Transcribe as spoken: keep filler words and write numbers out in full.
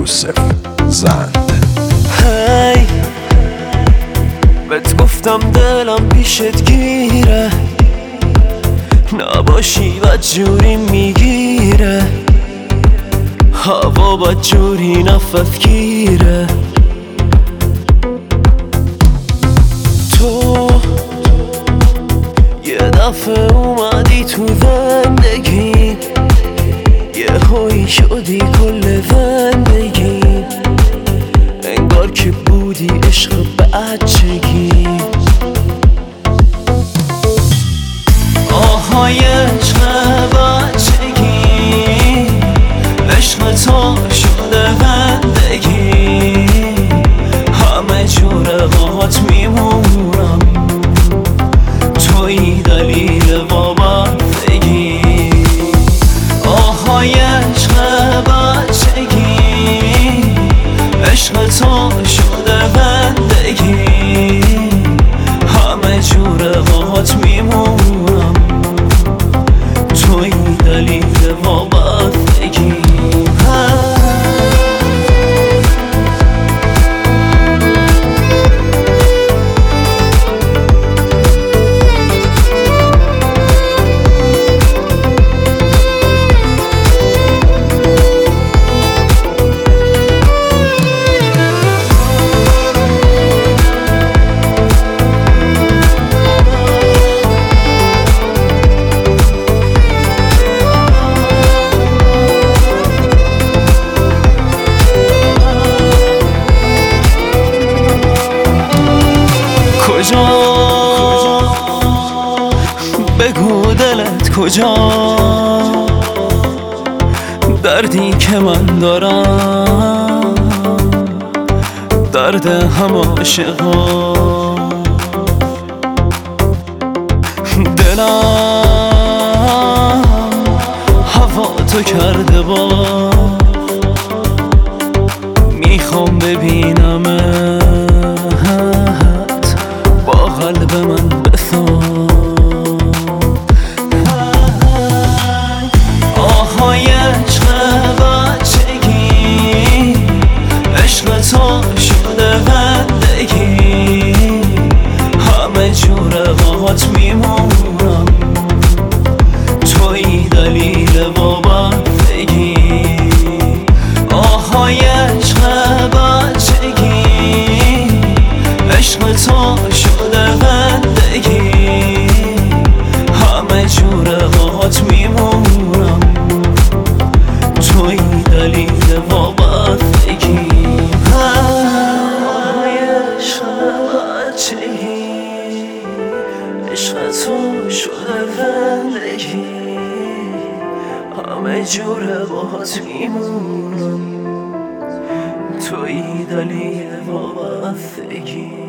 یوسف زند. هی بهت گفتم دلم پیشت گیره، نباشی بدجوری میگیره، هوا بدجوری نفت گیره. تو یه دفعه اومدی تو زندگی، یه هایی شدی کل زندگی، انگار که بودی عشق بچگی. آهای عشق بچگی، عشق تو شده زندگی، همه جور باهات میمونم، توی دلیل وابستگی. آهای عشق بچگی، عشق تو شده زندگی، همه جور باهات میمونم، توی دلیل وابستگی. کجا بگو دلت کجا، دردی که من دارم درد همه عاشقا. دلم هوا تو کرده با، میخوام ببینمت با قلب من بسان. آهای عشق بچگی، عشق تو شده زندگی، همه جور باهات میمونم، توی دلیل وابستگی. آهای عشق بچگی، عشق تو شده زندگی، همه جور باهات میمونم، توی دلیل وابستگی. آهای عشق بچگی، عشق تو شده زندگی، همه جور باهات میمونم، توی دلیل وابستگی.